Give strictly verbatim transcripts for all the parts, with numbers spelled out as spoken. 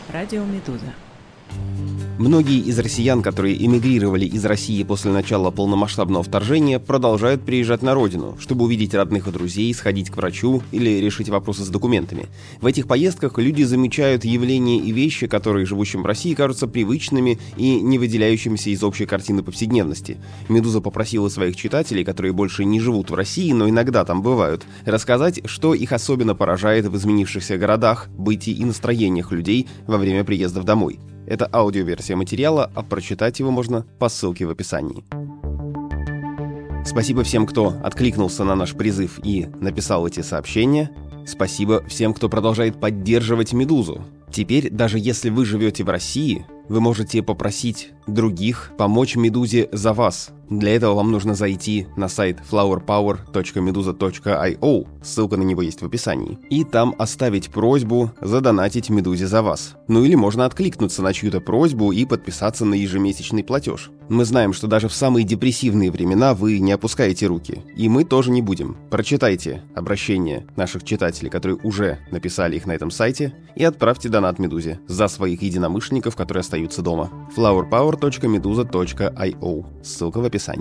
Радио Медуза. Многие из россиян, которые эмигрировали из России после начала полномасштабного вторжения, продолжают приезжать на родину, чтобы увидеть родных и друзей, сходить к врачу или решить вопросы с документами. В этих поездках люди замечают явления и вещи, которые живущим в России кажутся привычными и не выделяющимися из общей картины повседневности. «Медуза» попросила своих читателей, которые больше не живут в России, но иногда там бывают, рассказать, что их особенно поражает в изменившихся городах, бытии и настроениях людей во время приездов домой. Это аудиоверсия материала, а прочитать его можно по ссылке в описании. Спасибо всем, кто откликнулся на наш призыв и написал эти сообщения. Спасибо всем, кто продолжает поддерживать «Медузу». Теперь, даже если вы живете в России, вы можете попросить других помочь «Медузе» за вас. Для этого вам нужно зайти на сайт флауэр пауэр точка медуза точка ай о, ссылка на него есть в описании, и там оставить просьбу задонатить «Медузе» за вас. Ну или можно откликнуться на чью-то просьбу и подписаться на ежемесячный платеж. Мы знаем, что даже в самые депрессивные времена вы не опускаете руки, и мы тоже не будем. Прочитайте обращения наших читателей, которые уже написали их на этом сайте, и отправьте донат «Медузе» за своих единомышленников, которые остаются дома. флауэр пауэр точка медуза точка ай о, ссылка в описании.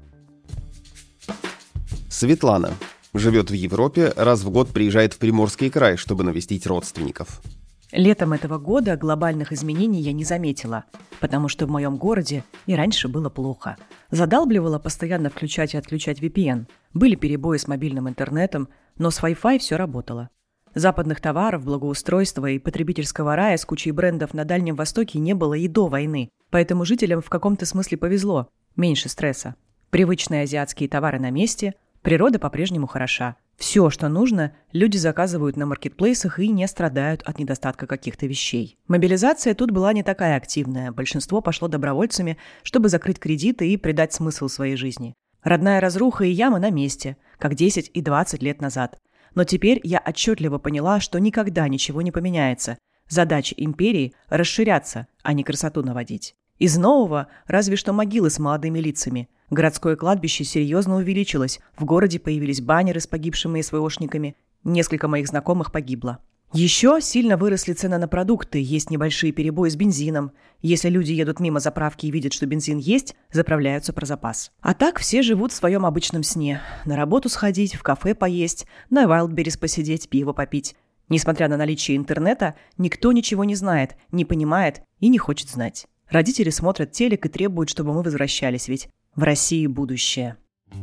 Светлана живет в Европе, раз в год приезжает в Приморский край, чтобы навестить родственников. Летом этого года глобальных изменений я не заметила, потому что в моем городе и раньше было плохо. Задалбливало постоянно включать и отключать ви пи эн. Были перебои с мобильным интернетом, но с Wi-Fi все работало. Западных товаров, благоустройства и потребительского рая с кучей брендов на Дальнем Востоке не было и до войны, поэтому жителям в каком-то смысле повезло. Меньше стресса. Привычные азиатские товары на месте, природа по-прежнему хороша. Все, что нужно, люди заказывают на маркетплейсах и не страдают от недостатка каких-то вещей. Мобилизация тут была не такая активная, большинство пошло добровольцами, чтобы закрыть кредиты и придать смысл своей жизни. Родная разруха и ямы на месте, как десять и двадцать лет назад. Но теперь я отчетливо поняла, что никогда ничего не поменяется. Задача империи – расширяться, а не красоту наводить. Из нового разве что могилы с молодыми лицами. Городское кладбище серьезно увеличилось, в городе появились баннеры с погибшими СВОшниками. Несколько моих знакомых погибло. Еще сильно выросли цены на продукты, есть небольшие перебои с бензином. Если люди едут мимо заправки и видят, что бензин есть, заправляются про запас. А так все живут в своем обычном сне. На работу сходить, в кафе поесть, на Wildberries посидеть, пиво попить. Несмотря на наличие интернета, никто ничего не знает, не понимает и не хочет знать. Родители смотрят телек и требуют, чтобы мы возвращались, ведь в России будущее.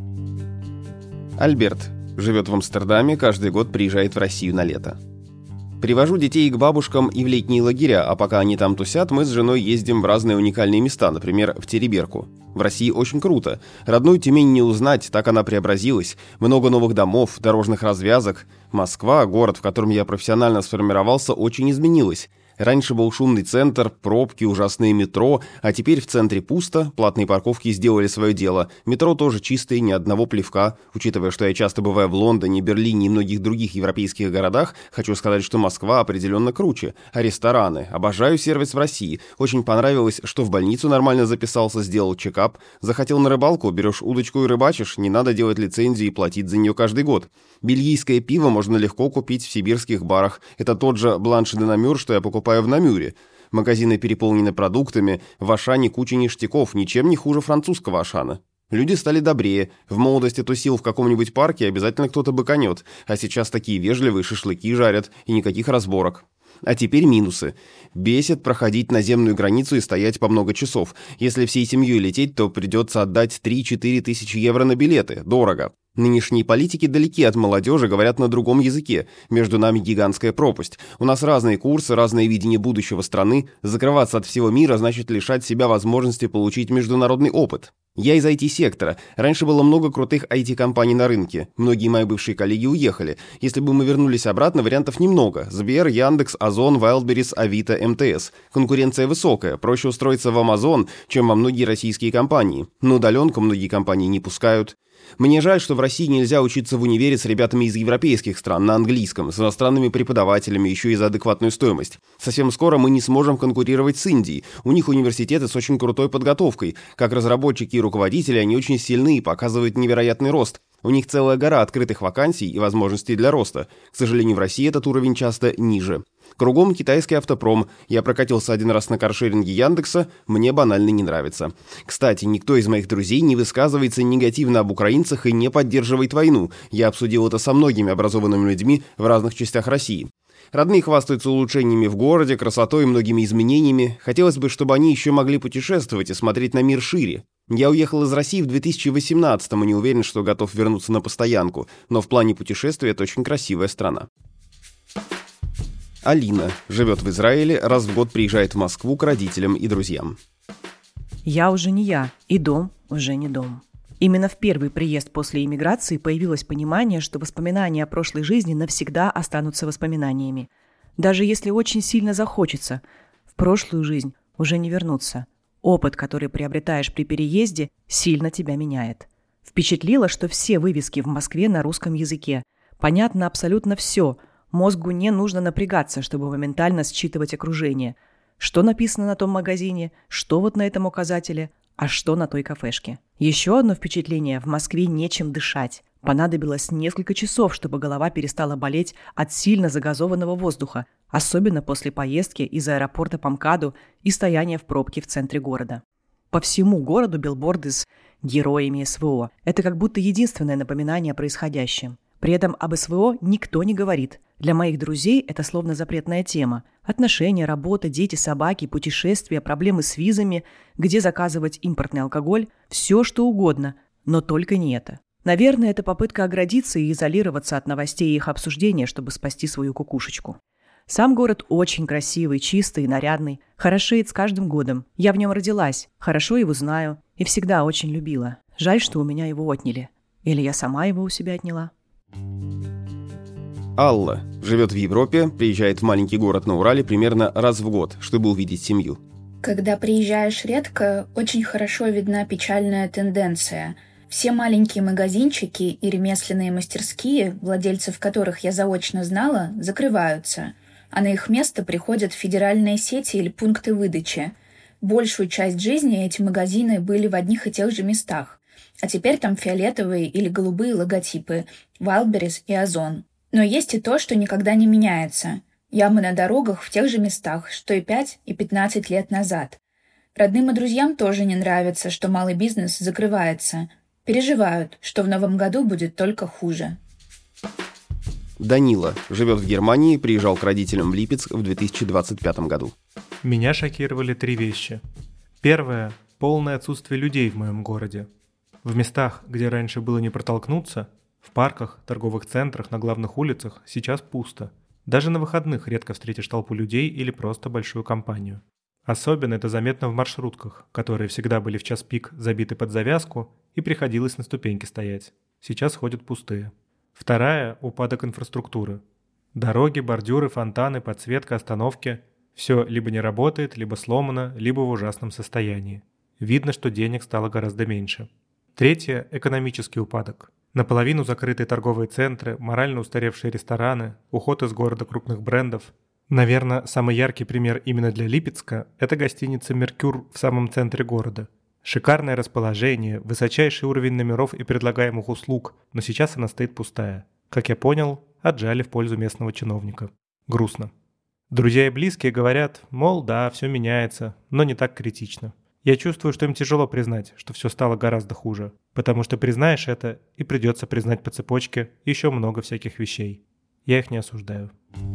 Альберт живет в Амстердаме, каждый год приезжает в Россию на лето. Привожу детей к бабушкам и в летние лагеря, а пока они там тусят, мы с женой ездим в разные уникальные места, например, в Териберку. В России очень круто. Родную Тюмень не узнать, так она преобразилась. Много новых домов, дорожных развязок. Москва, город, в котором я профессионально сформировался, очень изменилась. Раньше был шумный центр, пробки, ужасное метро, а теперь в центре пусто, платные парковки сделали свое дело. Метро тоже чистое, ни одного плевка. Учитывая, что я часто бываю в Лондоне, Берлине и многих других европейских городах, хочу сказать, что Москва определенно круче. А рестораны? Обожаю сервис в России. Очень понравилось, что в больницу нормально записался, сделал чекап. Захотел на рыбалку, берешь удочку и рыбачишь, не надо делать лицензию и платить за нее каждый год. Бельгийское пиво можно легко купить в сибирских барах. Это тот же Бланш де Намюр, что я покупаю в Намюре. Магазины переполнены продуктами, в Ашане куча ништяков, ничем не хуже французского Ашана. Люди стали добрее, в молодости тусил в каком-нибудь парке, обязательно кто-то быканет, а сейчас такие вежливые шашлыки жарят и никаких разборок. А теперь минусы. Бесит проходить наземную границу и стоять по много часов. Если всей семьей лететь, то придется отдать три-четыре тысячи евро на билеты. Дорого. Нынешние политики далеки от молодежи, говорят на другом языке. Между нами гигантская пропасть. У нас разные курсы, разное видение будущего страны. Закрываться от всего мира значит лишать себя возможности получить международный опыт. Я из ай ти-сектора. Раньше было много крутых ай ти-компаний на рынке. Многие мои бывшие коллеги уехали. Если бы мы вернулись обратно, вариантов немного. Сбер, Яндекс, Озон, Wildberries, Авито, эм тэ эс. Конкуренция высокая. Проще устроиться в Амазон, чем во многие российские компании. На удаленку многие компании не пускают. Мне жаль, что в России нельзя учиться в универе с ребятами из европейских стран на английском, с иностранными преподавателями, еще и за адекватную стоимость. Совсем скоро мы не сможем конкурировать с Индией. У них университеты с очень крутой подготовкой. Как разработчики и руководители они очень сильны и показывают невероятный рост. У них целая гора открытых вакансий и возможностей для роста. К сожалению, в России этот уровень часто ниже. Кругом китайский автопром. Я прокатился один раз на каршеринге Яндекса, мне банально не нравится. Кстати, никто из моих друзей не высказывается негативно об украинцах и не поддерживает войну. Я обсудил это со многими образованными людьми в разных частях России. Родные хвастаются улучшениями в городе, красотой и многими изменениями. Хотелось бы, чтобы они еще могли путешествовать и смотреть на мир шире. Я уехал из России в две тысячи восемнадцатом и не уверен, что готов вернуться на постоянку, но в плане путешествия это очень красивая страна. Алина живет в Израиле, раз в год приезжает в Москву к родителям и друзьям. Я уже не я, и дом уже не дом. Именно в первый приезд после иммиграции появилось понимание, что воспоминания о прошлой жизни навсегда останутся воспоминаниями. Даже если очень сильно захочется, в прошлую жизнь уже не вернуться. Опыт, который приобретаешь при переезде, сильно тебя меняет. Впечатлило, что все вывески в Москве на русском языке. Понятно абсолютно все. Мозгу не нужно напрягаться, чтобы моментально считывать окружение. Что написано на том магазине, что вот на этом указателе, а что на той кафешке. Еще одно впечатление – в Москве нечем дышать. Понадобилось несколько часов, чтобы голова перестала болеть от сильно загазованного воздуха, особенно после поездки из аэропорта по МКАДу и стояния в пробке в центре города. По всему городу билборды с героями СВО. Это как будто единственное напоминание о происходящем. При этом об СВО никто не говорит. Для моих друзей это словно запретная тема. Отношения, работа, дети, собаки, путешествия, проблемы с визами, где заказывать импортный алкоголь – все что угодно, но только не это. Наверное, это попытка оградиться и изолироваться от новостей и их обсуждения, чтобы спасти свою кукушечку. Сам город очень красивый, чистый и нарядный, хорошеет с каждым годом. Я в нем родилась, хорошо его знаю и всегда очень любила. Жаль, что у меня его отняли. Или я сама его у себя отняла. Алла живет в Европе, приезжает в маленький город на Урале примерно раз в год, чтобы увидеть семью. Когда приезжаешь редко, очень хорошо видна печальная тенденция. Все маленькие магазинчики и ремесленные мастерские, владельцев которых я заочно знала, закрываются, а на их место приходят федеральные сети или пункты выдачи. Большую часть жизни эти магазины были в одних и тех же местах, а теперь там фиолетовые или голубые логотипы Wildberries и Озон. Но есть и то, что никогда не меняется. Ямы на дорогах в тех же местах, что и пять и пятнадцать лет назад. Родным и друзьям тоже не нравится, что малый бизнес закрывается. Переживают, что в новом году будет только хуже. Данила живет в Германии, приезжал к родителям в Липецк в две тысячи двадцать пятом году. Меня шокировали три вещи. Первое – полное отсутствие людей в моем городе. В местах, где раньше было не протолкнуться, в парках, торговых центрах, на главных улицах сейчас пусто. Даже на выходных редко встретишь толпу людей или просто большую компанию. Особенно это заметно в маршрутках, которые всегда были в час пик забиты под завязку и приходилось на ступеньке стоять. Сейчас ходят пустые. Вторая – упадок инфраструктуры. Дороги, бордюры, фонтаны, подсветка, остановки – все либо не работает, либо сломано, либо в ужасном состоянии. Видно, что денег стало гораздо меньше. Третье – экономический упадок. Наполовину закрытые торговые центры, морально устаревшие рестораны, уход из города крупных брендов. Наверное, самый яркий пример именно для Липецка – это гостиница «Меркюр» в самом центре города. Шикарное расположение, высочайший уровень номеров и предлагаемых услуг, но сейчас она стоит пустая. Как я понял, отжали в пользу местного чиновника. Грустно. Друзья и близкие говорят, мол, да, все меняется, но не так критично. Я чувствую, что им тяжело признать, что все стало гораздо хуже, потому что признаешь это, и придется признать по цепочке еще много всяких вещей. Я их не осуждаю.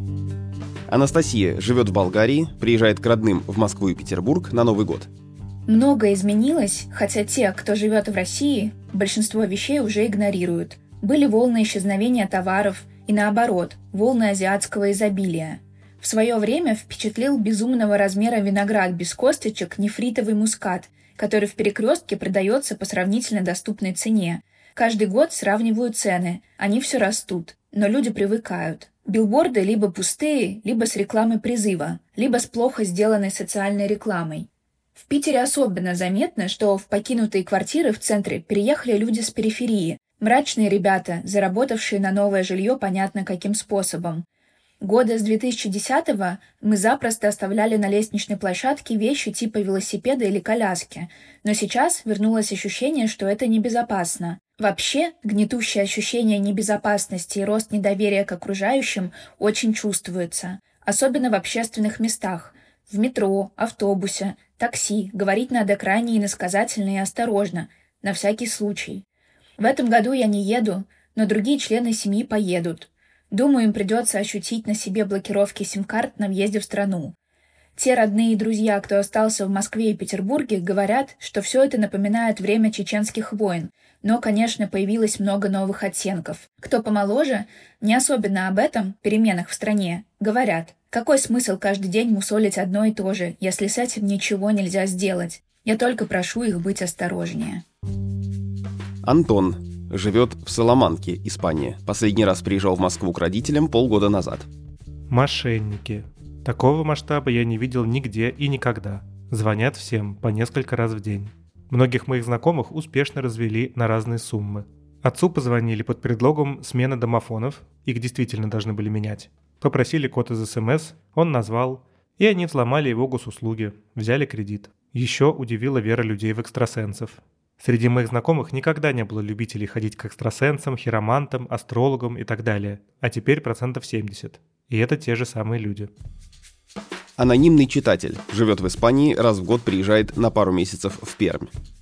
Анастасия живет в Болгарии, приезжает к родным в Москву и Петербург на Новый год. Многое изменилось, хотя те, кто живет в России, большинство вещей уже игнорируют. Были волны исчезновения товаров и, наоборот, волны азиатского изобилия. В свое время впечатлил безумного размера виноград без косточек нефритовый мускат, который в Перекрестке продается по сравнительно доступной цене. Каждый год сравнивают цены, они все растут, но люди привыкают. Билборды либо пустые, либо с рекламой призыва, либо с плохо сделанной социальной рекламой. В Питере особенно заметно, что в покинутые квартиры в центре переехали люди с периферии, мрачные ребята, заработавшие на новое жилье понятно каким способом. Года с две тысячи десятого мы запросто оставляли на лестничной площадке вещи типа велосипеда или коляски, но сейчас вернулось ощущение, что это небезопасно. Вообще, гнетущее ощущение небезопасности и рост недоверия к окружающим очень чувствуется. Особенно в общественных местах. В метро, автобусе, такси. Говорить надо крайне иносказательно и осторожно, на всякий случай. В этом году я не еду, но другие члены семьи поедут. Думаю, им придется ощутить на себе блокировки сим-карт на въезде в страну. Те родные и друзья, кто остался в Москве и Петербурге, говорят, что все это напоминает время чеченских войн, но, конечно, появилось много новых оттенков. Кто помоложе, не особенно об этом, переменах в стране, говорят, какой смысл каждый день мусолить одно и то же, если с этим ничего нельзя сделать. Я только прошу их быть осторожнее. Антон живет в Саламанке, Испания. Последний раз приезжал в Москву к родителям полгода назад. Мошенники. Такого масштаба я не видел нигде и никогда. Звонят всем по несколько раз в день. Многих моих знакомых успешно развели на разные суммы. Отцу позвонили под предлогом смены домофонов, их действительно должны были менять. Попросили код из СМС, он назвал, и они взломали его госуслуги, взяли кредит. Еще удивила вера людей в экстрасенсов. Среди моих знакомых никогда не было любителей ходить к экстрасенсам, хиромантам, астрологам и так далее, а теперь процентов семьдесят. И это те же самые люди. Анонимный читатель. Живет в Испании, раз в год приезжает на пару месяцев в Пермь.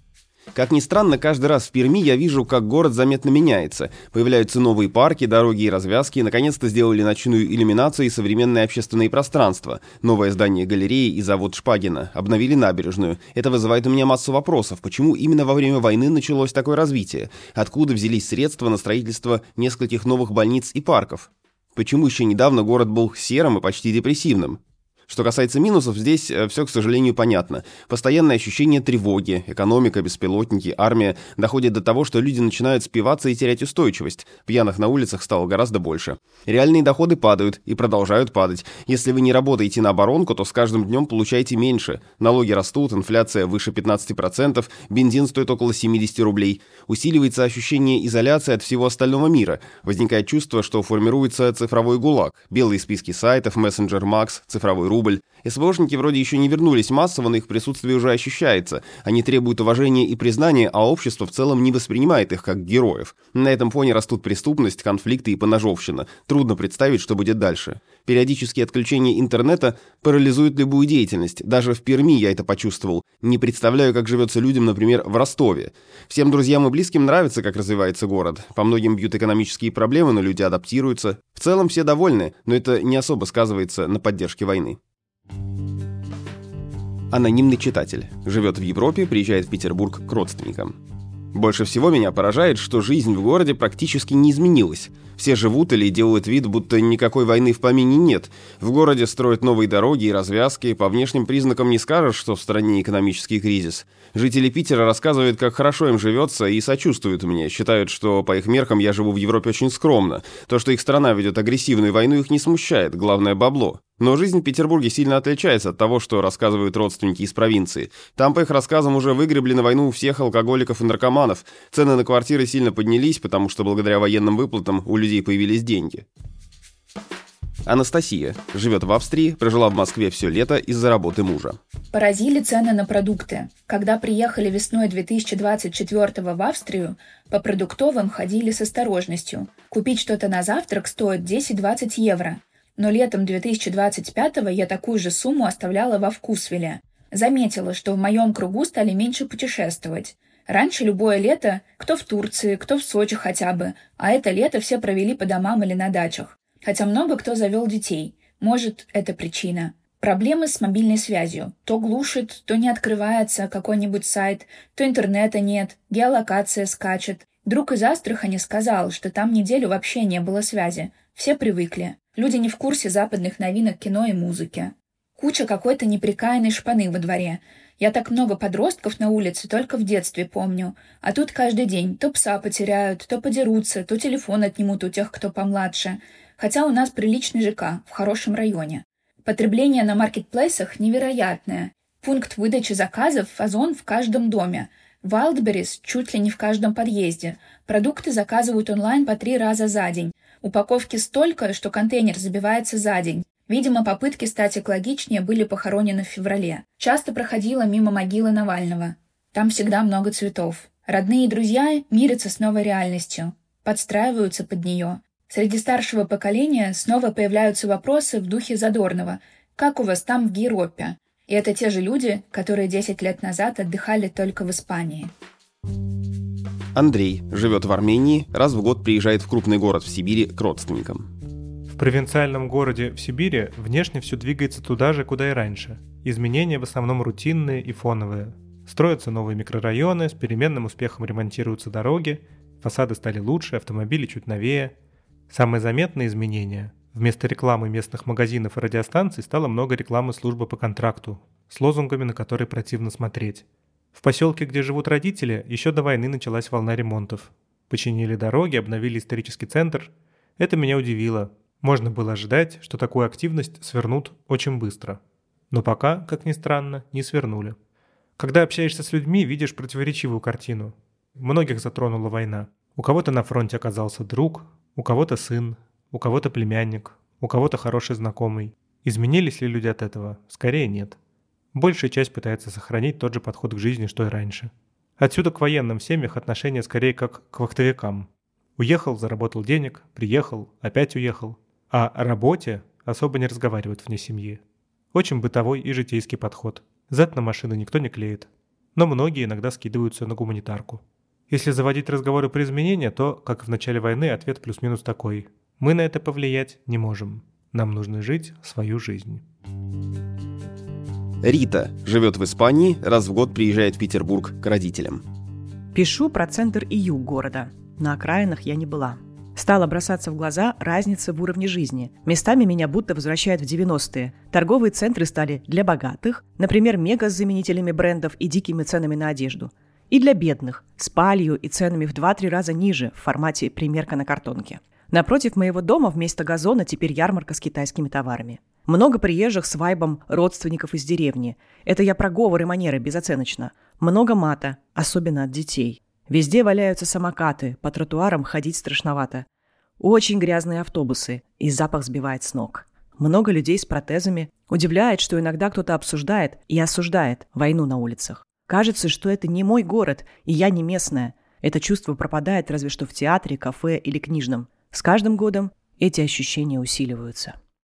Как ни странно, каждый раз в Перми я вижу, как город заметно меняется. Появляются новые парки, дороги и развязки, наконец-то сделали ночную иллюминацию и современные общественные пространства. Новое здание галереи и завод Шпагина. Обновили набережную. Это вызывает у меня массу вопросов. Почему именно во время войны началось такое развитие? Откуда взялись средства на строительство нескольких новых больниц и парков? Почему еще недавно город был серым и почти депрессивным? Что касается минусов, здесь все, к сожалению, понятно. Постоянное ощущение тревоги, экономика, беспилотники, армия доходят до того, что люди начинают спиваться и терять устойчивость. Пьяных на улицах стало гораздо больше. Реальные доходы падают и продолжают падать. Если вы не работаете на оборонку, то с каждым днем получаете меньше. Налоги растут, инфляция выше пятнадцати процентов, бензин стоит около семидесяти рублей. Усиливается ощущение изоляции от всего остального мира. Возникает чувство, что формируется цифровой гулаг. Белые списки сайтов, мессенджер Макс, цифровой рубль. Рубль. СВОшники вроде еще не вернулись массово, но их присутствие уже ощущается. Они требуют уважения и признания, а общество в целом не воспринимает их как героев. На этом фоне растут преступность, конфликты и поножовщина. Трудно представить, что будет дальше. Периодические отключения интернета парализуют любую деятельность. Даже в Перми я это почувствовал. Не представляю, как живется людям, например, в Ростове. Всем друзьям и близким нравится, как развивается город. По многим бьют экономические проблемы, но люди адаптируются. В целом все довольны, но это не особо сказывается на поддержке войны. Анонимный читатель. Живет в Европе, приезжает в Петербург к родственникам. Больше всего меня поражает, что жизнь в городе практически не изменилась. Все живут или делают вид, будто никакой войны в помине нет. В городе строят новые дороги и развязки, по внешним признакам не скажешь, что в стране экономический кризис. Жители Питера рассказывают, как хорошо им живется, и сочувствуют мне. Считают, что по их меркам я живу в Европе очень скромно. То, что их страна ведет агрессивную войну, их не смущает, главное – бабло. Но жизнь в Петербурге сильно отличается от того, что рассказывают родственники из провинции. Там, по их рассказам, уже выгребли на войну всех алкоголиков и наркоманов. Цены на квартиры сильно поднялись, потому что благодаря военным выплатам у людей появились деньги. Анастасия. Живет в Австрии, прожила в Москве все лето из-за работы мужа. Поразили цены на продукты. Когда приехали весной две тысячи двадцать четвёртого в Австрию, по продуктовым ходили с осторожностью. Купить что-то на завтрак стоит десять-двадцать евро. Но летом две тысячи двадцать пятого я такую же сумму оставляла во Вкусвилле. Заметила, что в моем кругу стали меньше путешествовать. Раньше любое лето, кто в Турции, кто в Сочи хотя бы, а это лето все провели по домам или на дачах. Хотя много кто завел детей. Может, это причина. Проблемы с мобильной связью. То глушит, то не открывается какой-нибудь сайт, то интернета нет, геолокация скачет. Друг из Астрахани сказал, что там неделю вообще не было связи. Все привыкли. Люди не в курсе западных новинок кино и музыки. Куча какой-то неприкаянной шпаны во дворе. Я так много подростков на улице только в детстве помню. А тут каждый день то пса потеряют, то подерутся, то телефон отнимут у тех, кто помладше. Хотя у нас приличный ЖК, в хорошем районе. Потребление на маркетплейсах невероятное. Пункт выдачи заказов – Озон в каждом доме. Wildberries чуть ли не в каждом подъезде. Продукты заказывают онлайн по три раза за день. Упаковки столько, что контейнер забивается за день. Видимо, попытки стать экологичнее были похоронены в феврале. Часто проходила мимо могилы Навального. Там всегда много цветов. Родные и друзья мирятся с новой реальностью. Подстраиваются под нее. Среди старшего поколения снова появляются вопросы в духе Задорнова: «Как у вас там в Европе?» И это те же люди, которые десять лет назад отдыхали только в Испании. Андрей живет в Армении, раз в год приезжает в крупный город в Сибири к родственникам. В провинциальном городе в Сибири внешне все двигается туда же, куда и раньше. Изменения в основном рутинные и фоновые. Строятся новые микрорайоны, с переменным успехом ремонтируются дороги, фасады стали лучше, автомобили чуть новее. Самые заметные изменения: вместо рекламы местных магазинов и радиостанций стало много рекламы службы по контракту, с лозунгами, на которые противно смотреть. В поселке, где живут родители, еще до войны началась волна ремонтов. Починили дороги, обновили исторический центр. Это меня удивило. Можно было ожидать, что такую активность свернут очень быстро. Но пока, как ни странно, не свернули. Когда общаешься с людьми, видишь противоречивую картину. Многих затронула война. У кого-то на фронте оказался друг, у кого-то сын, у кого-то племянник, у кого-то хороший знакомый. Изменились ли люди от этого? Скорее нет. Большая часть пытается сохранить тот же подход к жизни, что и раньше. Отсюда к военным в семьях отношение скорее как к вахтовикам. Уехал, заработал денег, приехал, опять уехал. А о работе особо не разговаривают вне семьи. Очень бытовой и житейский подход. Зад на машины никто не клеит. Но многие иногда скидываются на гуманитарку. Если заводить разговоры про изменения, то, как в начале войны, ответ плюс-минус такой: мы на это повлиять не можем. Нам нужно жить свою жизнь. Рита живет в Испании, раз в год приезжает в Петербург к родителям. Пишу про центр и юг города. На окраинах я не была. Стала бросаться в глаза разница в уровне жизни. Местами меня будто возвращают в девяностые. Торговые центры стали для богатых, например, мега с заменителями брендов и дикими ценами на одежду. И для бедных, с палью и ценами в два-три раза ниже, в формате примерка на картонке. Напротив моего дома вместо газона теперь ярмарка с китайскими товарами. Много приезжих с вайбом родственников из деревни. Это я про говоры и манеры безоценочно. Много мата, особенно от детей. Везде валяются самокаты, по тротуарам ходить страшновато. Очень грязные автобусы, и запах сбивает с ног. Много людей с протезами. Удивляет, что иногда кто-то обсуждает и осуждает войну на улицах. Кажется, что это не мой город, и я не местная. Это чувство пропадает разве что в театре, кафе или книжном. С каждым годом эти ощущения усиливаются.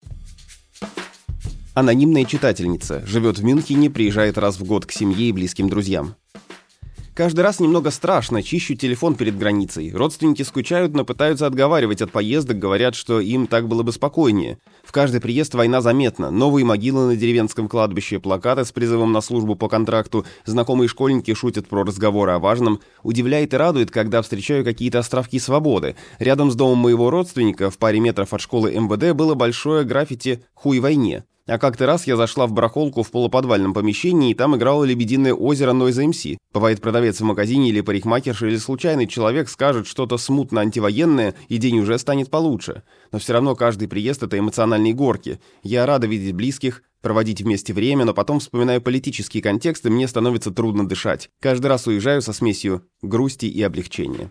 Анонимная читательница живет в Мюнхене, приезжает раз в год к семье и близким друзьям. Каждый раз немного страшно, чищу телефон перед границей. Родственники скучают, но пытаются отговаривать от поездок, говорят, что им так было бы спокойнее. В каждый приезд война заметна. Новые могилы на деревенском кладбище, плакаты с призывом на службу по контракту, знакомые школьники шутят про разговоры о важном. Удивляет и радует, когда встречаю какие-то островки свободы. Рядом с домом моего родственника, в паре метров от школы эм вэ дэ, было большое граффити «Хуй войне». А как-то раз я зашла в барахолку в полуподвальном помещении, и там играло «Лебединое озеро» Noise эм си. Бывает, продавец в магазине или парикмахерша, или случайный человек скажет что-то смутно антивоенное, и день уже станет получше. Но все равно каждый приезд — это эмоциональные горки. Я рада видеть близких, проводить вместе время, но потом вспоминаю политический контекст, и мне становится трудно дышать. Каждый раз уезжаю со смесью грусти и облегчения.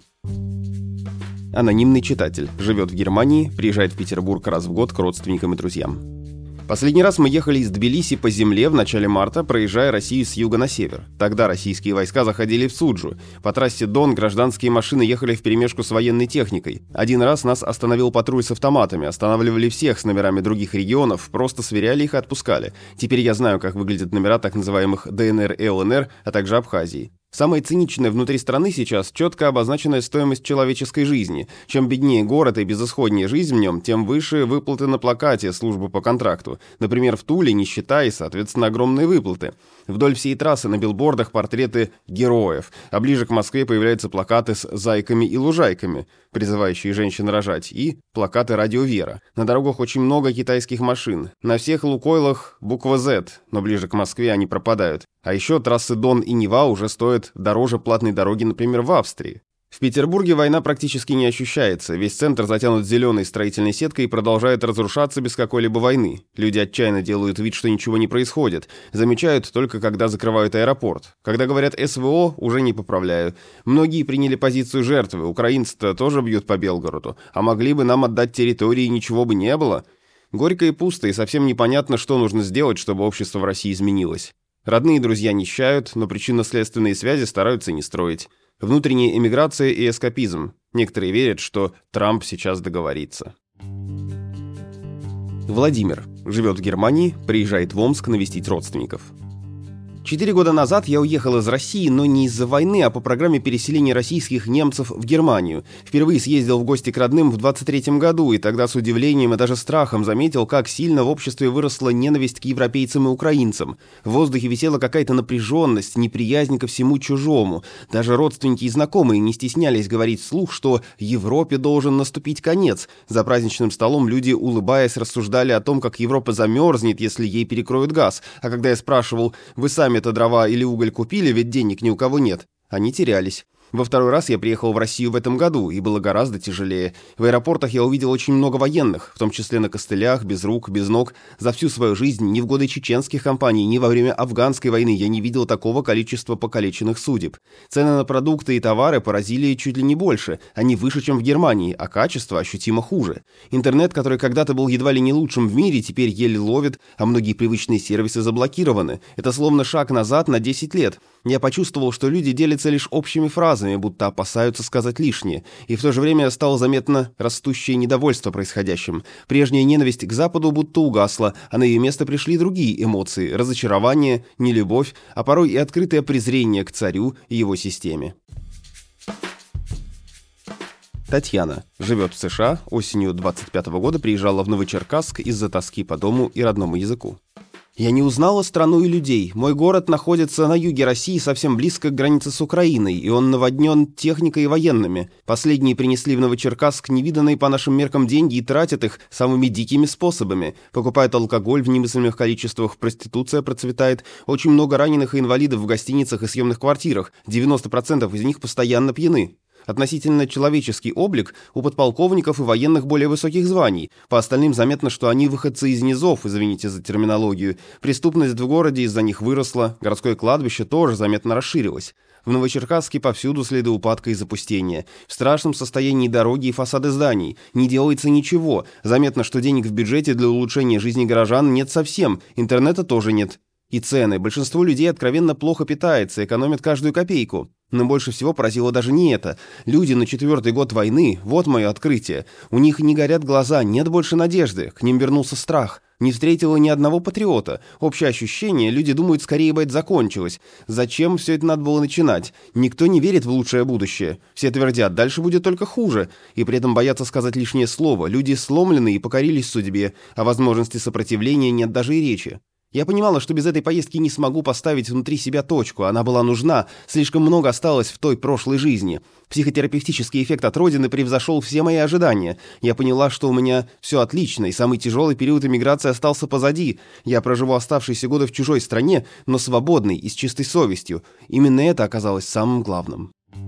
Анонимный читатель. Живет в Германии, приезжает в Петербург раз в год к родственникам и друзьям. Последний раз мы ехали из Тбилиси по земле в начале марта, проезжая Россию с юга на север. Тогда российские войска заходили в Суджу. По трассе Дон гражданские машины ехали вперемешку с военной техникой. Один раз нас остановил патруль с автоматами, останавливали всех с номерами других регионов, просто сверяли их и отпускали. Теперь я знаю, как выглядят номера так называемых дэ эн эр и эл эн эр, а также Абхазии. Самое циничное внутри страны сейчас четко обозначенная стоимость человеческой жизни. Чем беднее город и безысходнее жизнь в нем, тем выше выплаты на плакате службы по контракту. Например, в Туле нищета и, соответственно, огромные выплаты. Вдоль всей трассы на билбордах портреты героев, а ближе к Москве появляются плакаты с зайками и лужайками, призывающие женщин рожать, и плакаты «Радио Вера». На дорогах очень много китайских машин. На всех Лукойлах буква «Z», но ближе к Москве они пропадают. А еще трассы Дон и Нева уже стоят дороже платной дороги, например, в Австрии. В Петербурге война практически не ощущается. Весь центр затянут зеленой строительной сеткой и продолжает разрушаться без какой-либо войны. Люди отчаянно делают вид, что ничего не происходит. Замечают только, когда закрывают аэропорт. Когда говорят эс вэ о, уже не поправляю. Многие приняли позицию жертвы. Украинцы-то тоже бьют по Белгороду. А могли бы нам отдать территории, ничего бы не было. Горько и пусто, и совсем непонятно, что нужно сделать, чтобы общество в России изменилось. Родные и друзья нищают, но причинно-следственные связи стараются не строить. Внутренняя эмиграция и эскапизм. Некоторые верят, что Трамп сейчас договорится. Владимир живет в Германии, приезжает в Омск навестить родственников. Четыре года назад я уехал из России, но не из-за войны, а по программе переселения российских немцев в Германию. Впервые съездил в гости к родным в двадцать третьем году, и тогда с удивлением и даже страхом заметил, как сильно в обществе выросла ненависть к европейцам и украинцам. В воздухе висела какая-то напряженность, неприязнь ко всему чужому. Даже родственники и знакомые не стеснялись говорить вслух, что Европе должен наступить конец. За праздничным столом люди, улыбаясь, рассуждали о том, как Европа замерзнет, если ей перекроют газ. А когда я спрашивал: «Вы сами это дрова или уголь купили, ведь денег ни у кого нет», они терялись. Во второй раз я приехал в Россию в этом году, и было гораздо тяжелее. В аэропортах я увидел очень много военных, в том числе на костылях, без рук, без ног. За всю свою жизнь ни в годы чеченских кампаний, ни во время афганской войны я не видел такого количества покалеченных судеб. Цены на продукты и товары поразили чуть ли не больше. Они выше, чем в Германии, а качество ощутимо хуже. Интернет, который когда-то был едва ли не лучшим в мире, теперь еле ловит, а многие привычные сервисы заблокированы. Это словно шаг назад на десять лет. Я почувствовал, что люди делятся лишь общими фразами, будто опасаются сказать лишнее. И в то же время стало заметно растущее недовольство происходящим. Прежняя ненависть к Западу будто угасла, а на ее место пришли другие эмоции – разочарование, нелюбовь, а порой и открытое презрение к царю и его системе. Татьяна живет в США, осенью двадцать пятого года приезжала в Новочеркасск из-за тоски по дому и родному языку. Я не узнала страну и людей. Мой город находится на юге России, совсем близко к границе с Украиной, и он наводнен техникой и военными. Последние принесли в Новочеркасск невиданные по нашим меркам деньги и тратят их самыми дикими способами. Покупают алкоголь в немыслимых количествах, проституция процветает, очень много раненых и инвалидов в гостиницах и съемных квартирах, девяносто процентов из них постоянно пьяны. Относительно человеческий облик у подполковников и военных более высоких званий. По остальным заметно, что они выходцы из низов, извините за терминологию. Преступность в городе из-за них выросла, городское кладбище тоже заметно расширилось. В Новочеркасске повсюду следы упадка и запустения. В страшном состоянии дороги и фасады зданий. Не делается ничего. Заметно, что денег в бюджете для улучшения жизни горожан нет совсем. Интернета тоже нет. И цены. Большинство людей откровенно плохо питается, экономят каждую копейку. Но больше всего поразило даже не это. Люди на четвертый год войны, вот мое открытие. У них не горят глаза, нет больше надежды. К ним вернулся страх. Не встретила ни одного патриота. Общее ощущение, люди думают, скорее бы это закончилось. Зачем все это надо было начинать? Никто не верит в лучшее будущее. Все твердят, дальше будет только хуже. И при этом боятся сказать лишнее слово. Люди сломлены и покорились судьбе. О возможности сопротивления нет даже и речи. Я понимала, что без этой поездки не смогу поставить внутри себя точку. Она была нужна. Слишком много осталось в той прошлой жизни. Психотерапевтический эффект от родины превзошел все мои ожидания. Я поняла, что у меня все отлично, и самый тяжелый период эмиграции остался позади. Я проживу оставшиеся годы в чужой стране, но свободной и с чистой совестью. Именно это оказалось самым главным.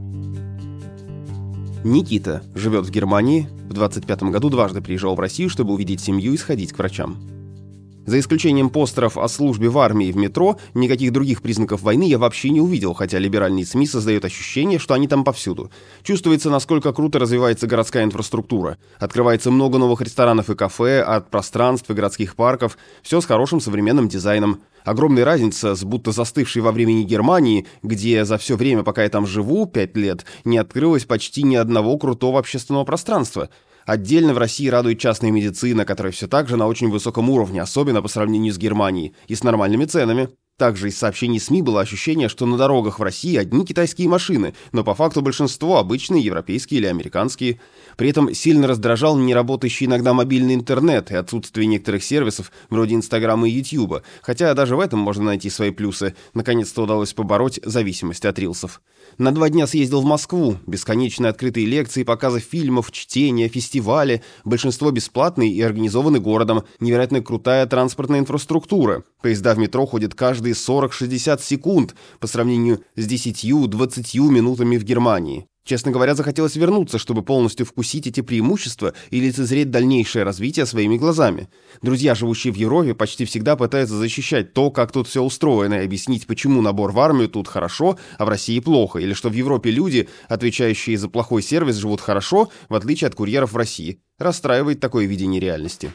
Никита живет в Германии. В двадцать пятом году дважды приезжал в Россию, чтобы увидеть семью и сходить к врачам. За исключением постеров о службе в армии и в метро, никаких других признаков войны я вообще не увидел, хотя либеральные СМИ создают ощущение, что они там повсюду. Чувствуется, насколько круто развивается городская инфраструктура. Открывается много новых ресторанов и кафе, арт-пространств и городских парков. Все с хорошим современным дизайном. Огромная разница с будто застывшей во времени Германии, где за все время, пока я там живу, пять лет, не открылось почти ни одного крутого общественного пространства. Отдельно в России радует частная медицина, которая все так же на очень высоком уровне, особенно по сравнению с Германией, и с нормальными ценами. Также из сообщений СМИ было ощущение, что на дорогах в России одни китайские машины, но по факту большинство обычные европейские или американские. При этом сильно раздражал неработающий иногда мобильный интернет и отсутствие некоторых сервисов вроде Инстаграма и Ютьюба, хотя даже в этом можно найти свои плюсы. Наконец-то удалось побороть зависимость от рилсов. На два дня съездил в Москву. Бесконечные открытые лекции, показы фильмов, чтения, фестивали. Большинство бесплатные и организованы городом. Невероятно крутая транспортная инфраструктура. Поезда в метро ходят каждые сорок-шестьдесят секунд по сравнению с десятью-двадцатью минутами в Германии. Честно говоря, захотелось вернуться, чтобы полностью вкусить эти преимущества и лицезреть дальнейшее развитие своими глазами. Друзья, живущие в Европе, почти всегда пытаются защищать то, как тут все устроено, и объяснить, почему набор в армию тут хорошо, а в России плохо, или что в Европе люди, отвечающие за плохой сервис, живут хорошо, в отличие от курьеров в России. Расстраивает такое видение реальности.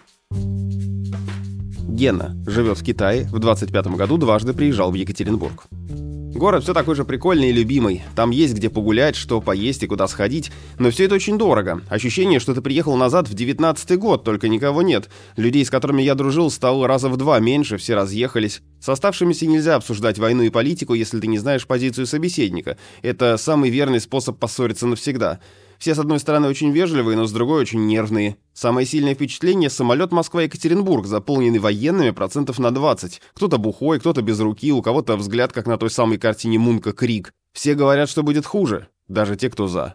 Гена живет в Китае, в двадцать пятом году дважды приезжал в Екатеринбург. Город все такой же прикольный и любимый. Там есть где погулять, что поесть и куда сходить. Но все это очень дорого. Ощущение, что ты приехал назад в девятнадцатый год, только никого нет. Людей, с которыми я дружил, стало раза в два меньше, все разъехались. С оставшимися нельзя обсуждать войну и политику, если ты не знаешь позицию собеседника. Это самый верный способ поссориться навсегда. Все, с одной стороны, очень вежливые, но с другой очень нервные. Самое сильное впечатление – самолет Москва-Екатеринбург, заполненный военными процентов на двадцать. Кто-то бухой, кто-то без руки, у кого-то взгляд, как на той самой картине Мунка «Крик». Все говорят, что будет хуже, даже те, кто за.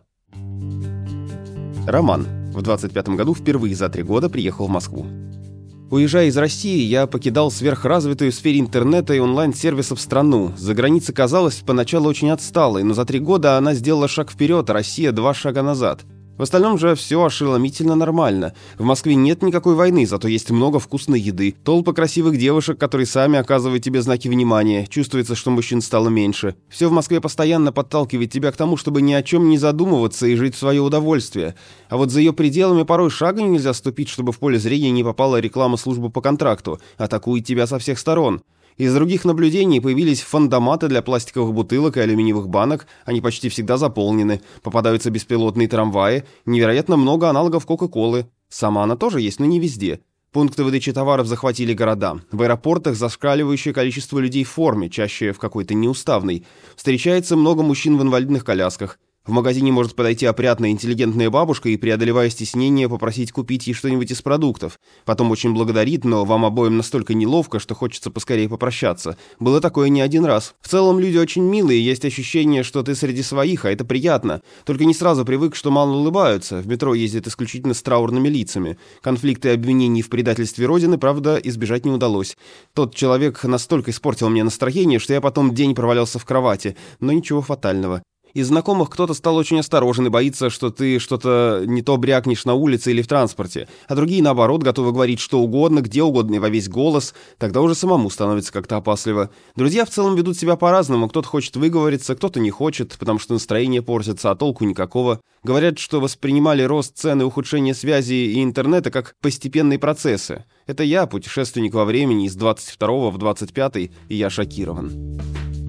Роман. В двадцать пятом году впервые за три года приехал в Москву. Уезжая из России, я покидал сверхразвитую в сфере интернета и онлайн-сервисов страну. За границей казалась поначалу очень отсталой, но за три года она сделала шаг вперед, а Россия два шага назад. В остальном же все ошеломительно нормально. В Москве нет никакой войны, зато есть много вкусной еды, толпы красивых девушек, которые сами оказывают тебе знаки внимания, чувствуется, что мужчин стало меньше. Все в Москве постоянно подталкивает тебя к тому, чтобы ни о чем не задумываться и жить в свое удовольствие. А вот за ее пределами порой шага нельзя ступить, чтобы в поле зрения не попала реклама службы по контракту, атакует тебя со всех сторон. Из других наблюдений появились фандоматы для пластиковых бутылок и алюминиевых банок, они почти всегда заполнены, попадаются беспилотные трамваи, невероятно много аналогов Кока-Колы. Сама она тоже есть, но не везде. Пункты выдачи товаров захватили города. В аэропортах зашкаливающее количество людей в форме, чаще в какой-то неуставной. Встречается много мужчин в инвалидных колясках. В магазине может подойти опрятная интеллигентная бабушка и, преодолевая стеснение, попросить купить ей что-нибудь из продуктов. Потом очень благодарит, но вам обоим настолько неловко, что хочется поскорее попрощаться. Было такое не один раз. В целом люди очень милые, есть ощущение, что ты среди своих, а это приятно. Только не сразу привык, что мало улыбаются. В метро ездят исключительно с траурными лицами. Конфликты и обвинений в предательстве Родины, правда, избежать не удалось. Тот человек настолько испортил мне настроение, что я потом день провалялся в кровати. Но ничего фатального. Из знакомых кто-то стал очень осторожен и боится, что ты что-то не то брякнешь на улице или в транспорте, а другие, наоборот, готовы говорить что угодно, где угодно и во весь голос, тогда уже самому становится как-то опасливо. Друзья в целом ведут себя по-разному, кто-то хочет выговориться, кто-то не хочет, потому что настроение портится, а толку никакого. Говорят, что воспринимали рост цен и ухудшение связи и интернета как постепенные процессы. Это я, путешественник во времени, из двадцать второго в двадцать пятый, и я шокирован.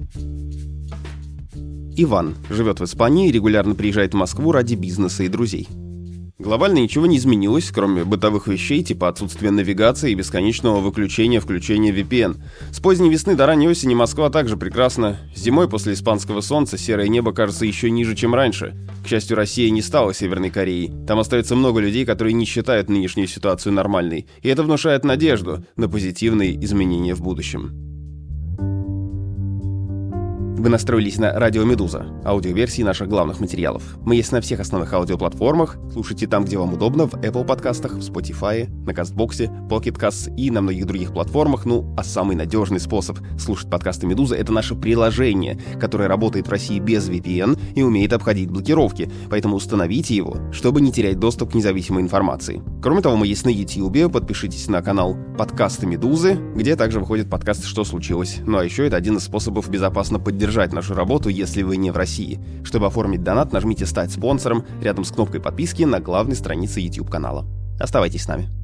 Иван живет в Испании и регулярно приезжает в Москву ради бизнеса и друзей. Глобально ничего не изменилось, кроме бытовых вещей типа отсутствия навигации и бесконечного выключения-включения ви пи эн. С поздней весны до ранней осени Москва также прекрасна. Зимой после испанского солнца серое небо кажется еще ниже, чем раньше. К счастью, Россия не стала Северной Кореей. Там остается много людей, которые не считают нынешнюю ситуацию нормальной. И это внушает надежду на позитивные изменения в будущем. Вы настроились на Радио Медуза, аудиоверсии наших главных материалов. Мы есть на всех основных аудиоплатформах. Слушайте там, где вам удобно, в Apple подкастах, в Spotify, на Кастбоксе, Pocket Casts и на многих других платформах. Ну, а самый надежный способ слушать подкасты Медуза — это наше приложение, которое работает в России без ви пи эн и умеет обходить блокировки. Поэтому установите его, чтобы не терять доступ к независимой информации. Кроме того, мы есть на YouTube. Подпишитесь на канал Подкасты Медузы, где также выходят подкасты «Что случилось?». Ну а еще это один из способов безопасно поддержать нашу работу, если вы не в России. Чтобы оформить донат, нажмите «Стать спонсором» рядом с кнопкой подписки на главной странице YouTube канала. Оставайтесь с нами.